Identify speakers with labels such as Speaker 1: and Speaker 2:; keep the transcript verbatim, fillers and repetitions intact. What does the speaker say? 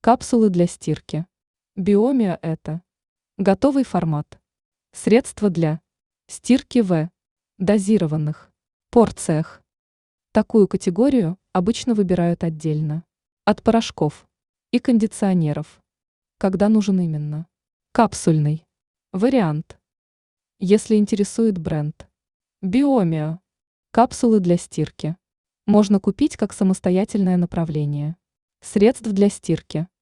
Speaker 1: Капсулы для стирки. Биомио – это готовый формат. Средства для стирки в дозированных порциях. Такую категорию обычно выбирают отдельно от порошков и кондиционеров, когда нужен именно капсульный вариант. Если интересует бренд Биомио, капсулы для стирки можно купить как самостоятельное направление средств для стирки.